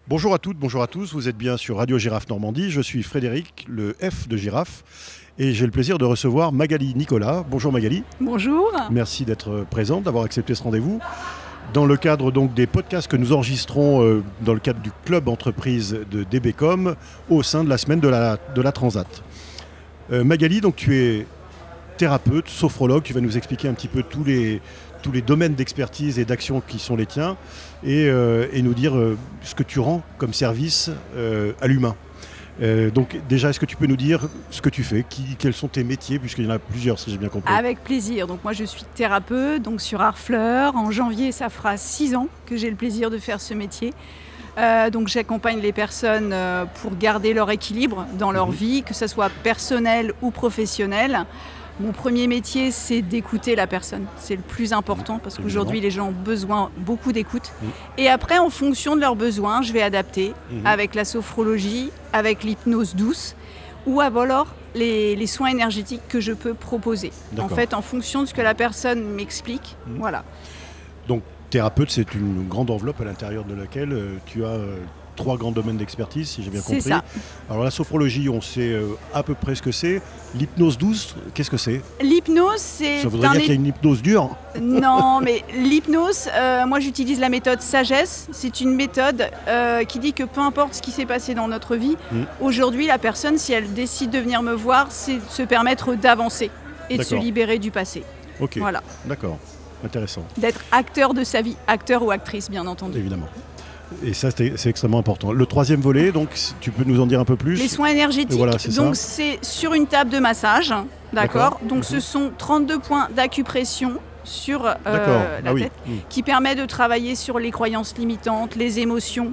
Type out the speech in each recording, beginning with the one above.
Bonjour à toutes, bonjour à tous, vous êtes bien sur Radio Girafe Normandie, je suis Frédéric, le F de Girafe, et j'ai le plaisir de recevoir Magali Nicolas. Bonjour Magali. Bonjour. Merci d'être présente, d'avoir accepté ce rendez-vous. Dans le cadre donc des podcasts que nous enregistrons dans le cadre du club entreprise de DBcom au sein de la semaine de la Transat. Magali, donc tu es thérapeute, sophrologue, tu vas nous expliquer un petit peu tous les domaines d'expertise et d'action qui sont les tiens et nous dire ce que tu rends comme service à l'humain. Donc déjà, est-ce que tu peux nous dire ce que tu fais, quels sont tes métiers, puisqu'il y en a plusieurs si j'ai bien compris. Avec plaisir. Donc moi je suis thérapeute donc sur Harfleur. En janvier ça fera 6 ans que j'ai le plaisir de faire ce métier. Donc j'accompagne les personnes pour garder leur équilibre dans leur vie, que ce soit personnel ou professionnel. Mon premier métier, c'est d'écouter la personne. C'est le plus important parce qu'aujourd'hui, les gens ont besoin beaucoup d'écoute. Et après, en fonction de leurs besoins, je vais adapter avec la sophrologie, avec l'hypnose douce ou alors les soins énergétiques que je peux proposer. En fait, en fonction de ce que la personne m'explique. Voilà. Donc, thérapeute, c'est une grande enveloppe à l'intérieur de laquelle tu as 3 grands domaines d'expertise, si j'ai bien compris. C'est ça. Alors la sophrologie, on sait à peu près ce que c'est. L'hypnose douce, qu'est-ce que c'est ? L'hypnose, c'est... Ça voudrait dire qu'il y a une hypnose dure ? Non, mais l'hypnose, moi j'utilise la méthode sagesse. C'est une méthode qui dit que peu importe ce qui s'est passé dans notre vie, aujourd'hui la personne, si elle décide de venir me voir, c'est de se permettre d'avancer et de se libérer du passé. Ok, voilà. D'accord, intéressant. D'être acteur de sa vie, acteur ou actrice bien entendu. Évidemment. Et ça, c'est extrêmement important. Le troisième volet, donc, tu peux nous en dire un peu plus ? Les soins énergétiques, voilà, donc c'est sur une table de massage, d'accord. Donc ce sont 32 points d'acupression sur la tête qui permet de travailler sur les croyances limitantes, les émotions,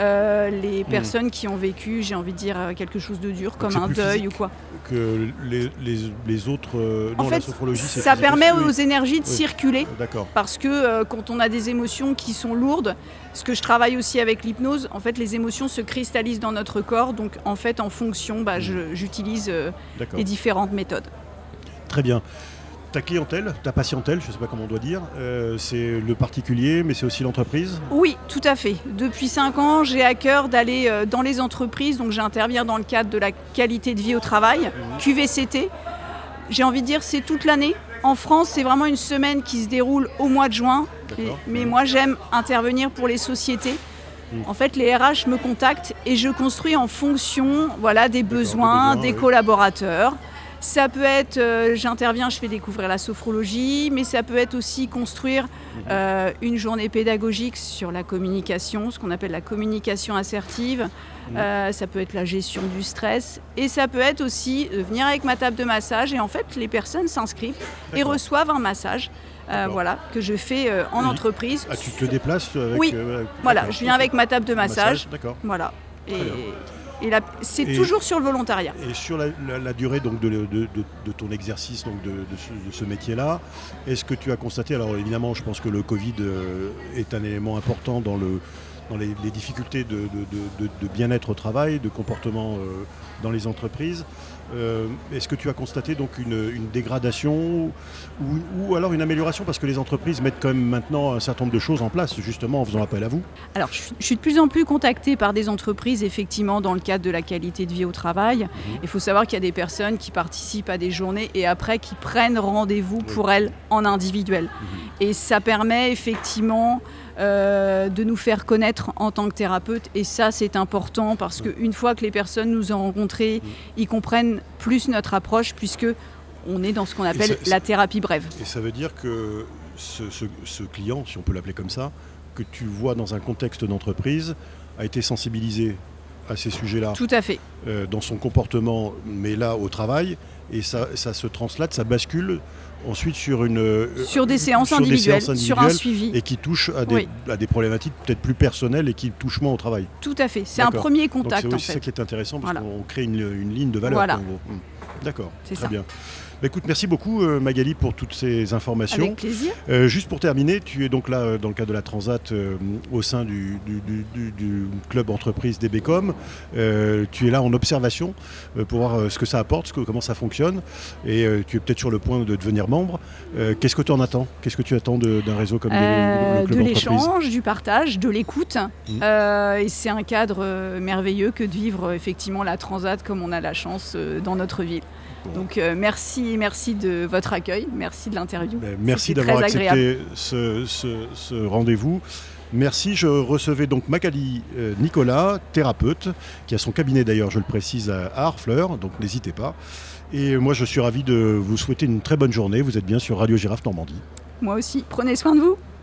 les personnes qui ont vécu, j'ai envie de dire, quelque chose de dur, comme un deuil ou quoi. Que les autres... En fait, la sophrologie, c'est ça permet aux énergies de circuler. D'accord. Parce que quand on a des émotions qui sont lourdes, ce que je travaille aussi avec l'hypnose, en fait, les émotions se cristallisent dans notre corps. Donc, en fait, en fonction, j'utilise les différentes méthodes. Très bien. Ta clientèle, ta patientèle, je ne sais pas comment on doit dire, c'est le particulier, mais c'est aussi l'entreprise ? Oui, tout à fait. Depuis 5 ans, j'ai à cœur d'aller dans les entreprises. Donc j'interviens dans le cadre de la qualité de vie au travail, QVCT. J'ai envie de dire c'est toute l'année. En France, c'est vraiment une semaine qui se déroule au mois de juin. Mais moi, j'aime intervenir pour les sociétés. En fait, les RH me contactent et je construis en fonction des besoins des collaborateurs. Ça peut être, j'interviens, je fais découvrir la sophrologie, mais ça peut être aussi construire une journée pédagogique sur la communication, ce qu'on appelle la communication assertive. Ça peut être la gestion du stress et ça peut être aussi venir avec ma table de massage et en fait les personnes s'inscrivent et reçoivent un massage que je fais en entreprise. Ah, tu te déplaces avec, Oui, je viens avec ma table de massage. D'accord. Voilà. Et là, c'est toujours sur le volontariat. Et sur la durée donc, de ton exercice donc, de ce métier-là, est-ce que tu as constaté, alors évidemment je pense que le Covid est un élément important dans les difficultés de bien-être au travail, de comportement dans les entreprises, est-ce que tu as constaté donc une dégradation ou alors une amélioration parce que les entreprises mettent quand même maintenant un certain nombre de choses en place justement en faisant appel à vous ? Alors je suis de plus en plus contactée par des entreprises effectivement dans le cadre de la qualité de vie au travail. Il faut savoir qu'il y a des personnes qui participent à des journées et après qui prennent rendez-vous pour elles en individuel. Et ça permet effectivement de nous faire connaître en tant que thérapeute et ça c'est important parce qu'une fois que les personnes nous ont rencontrés, ils comprennent plus notre approche puisque on est dans ce qu'on appelle la thérapie brève. Et ça veut dire que ce client, si on peut l'appeler comme ça, que tu vois dans un contexte d'entreprise, a été sensibilisé à ces sujets-là. Tout à fait. Dans son comportement, mais là au travail, et ça se translate, ça bascule ensuite sur des séances individuelles, sur un suivi. Et qui touche à des problématiques peut-être plus personnelles et qui touchent moins au travail. Tout à fait, c'est un premier contact. Donc c'est ça qui est intéressant parce qu'on crée une ligne de valeur. En gros. D'accord, très bien. Écoute, merci beaucoup Magali pour toutes ces informations. Avec plaisir. Juste pour terminer, tu es donc là dans le cadre de la Transat au sein du club entreprise DBcom. Tu es là en observation pour voir ce que ça apporte, comment ça fonctionne. fonctionne et tu es peut-être sur le point de devenir membre. Qu'est-ce que tu en attends? Qu'est-ce que tu attends d'un réseau comme le Club De Entreprise? l'échange, du partage, de l'écoute. Et c'est un cadre merveilleux que de vivre effectivement la Transat comme on a la chance dans notre ville. Donc merci de votre accueil, merci de l'interview. Merci d'avoir accepté ce rendez-vous. Merci, je recevais donc Magali Nicolas, thérapeute, qui a son cabinet d'ailleurs, je le précise, à Harfleur, donc n'hésitez pas. Et moi je suis ravi de vous souhaiter une très bonne journée, vous êtes bien sur Radio Girafe Normandie. Moi aussi, prenez soin de vous.